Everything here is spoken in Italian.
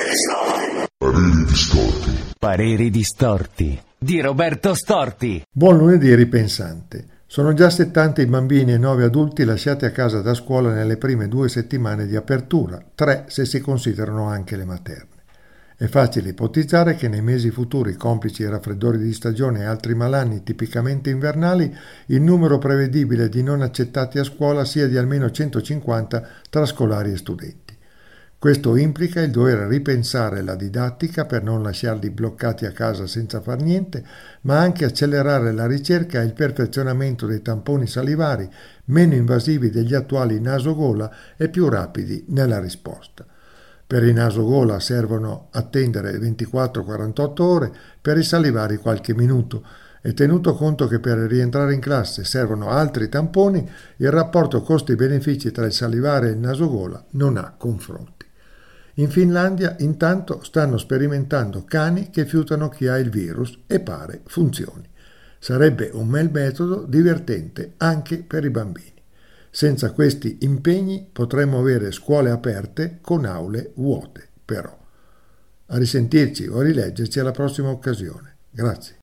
Pareri distorti. Pareri distorti di Roberto Storti. Buon lunedì ripensante. Sono già 70 i bambini e 9 adulti lasciati a casa da scuola nelle prime 2 settimane di apertura, 3 se si considerano anche le materne. È facile ipotizzare che nei mesi futuri, complici i raffreddori di stagione e altri malanni tipicamente invernali, il numero prevedibile di non accettati a scuola sia di almeno 150 tra scolari e studenti. Questo implica il dover ripensare la didattica per non lasciarli bloccati a casa senza far niente, ma anche accelerare la ricerca e il perfezionamento dei tamponi salivari meno invasivi degli attuali nasogola e più rapidi nella risposta. Per i nasogola servono attendere 24-48 ore, per i salivari qualche minuto, e tenuto conto che per rientrare in classe servono altri tamponi, il rapporto costi-benefici tra il salivare e il nasogola non ha confronti. In Finlandia, intanto, stanno sperimentando cani che fiutano chi ha il virus e pare funzioni. Sarebbe un bel metodo divertente anche per i bambini. Senza questi impegni potremmo avere scuole aperte con aule vuote, però. A risentirci o a rileggerci alla prossima occasione. Grazie.